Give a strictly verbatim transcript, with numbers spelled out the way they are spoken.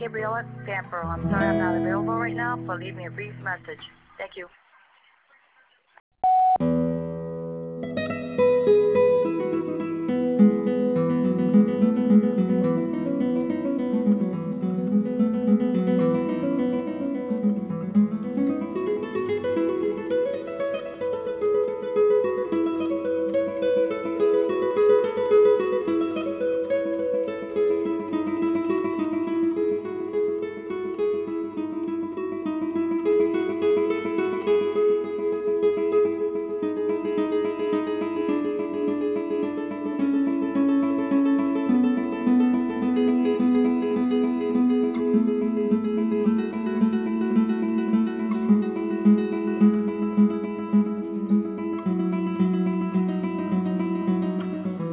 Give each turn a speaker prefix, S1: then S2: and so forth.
S1: Gabriella Stamper. I'm sorry I'm not available right now, but leave me a brief message. Thank you.